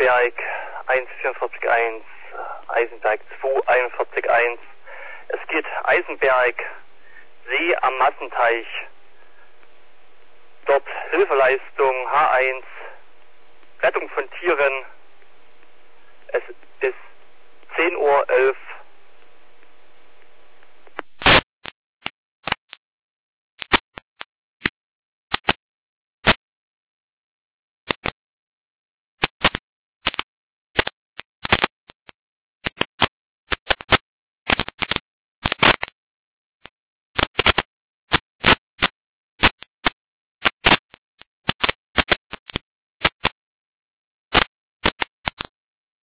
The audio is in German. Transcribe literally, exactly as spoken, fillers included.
Eisenberg eins vierundvierzig eins, Eisenberg zwei einundvierzig eins. Es geht Eisenberg, See am Massenteich. Dort Hilfeleistung H eins, Rettung von Tieren